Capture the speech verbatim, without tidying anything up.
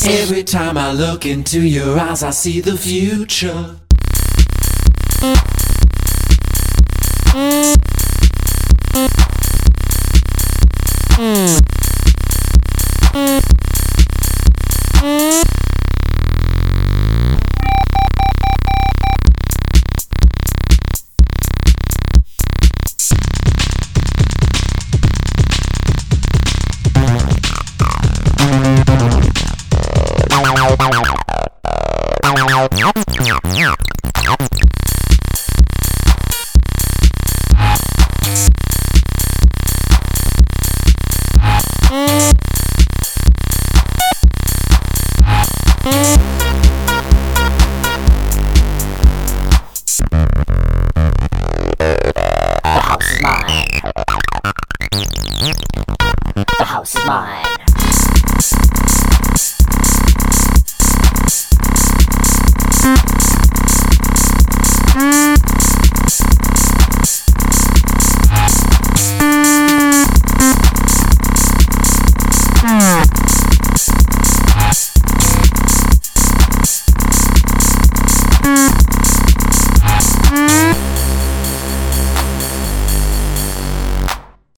Every time I look into your eyes, I see the future. The house is mine. The house is mine.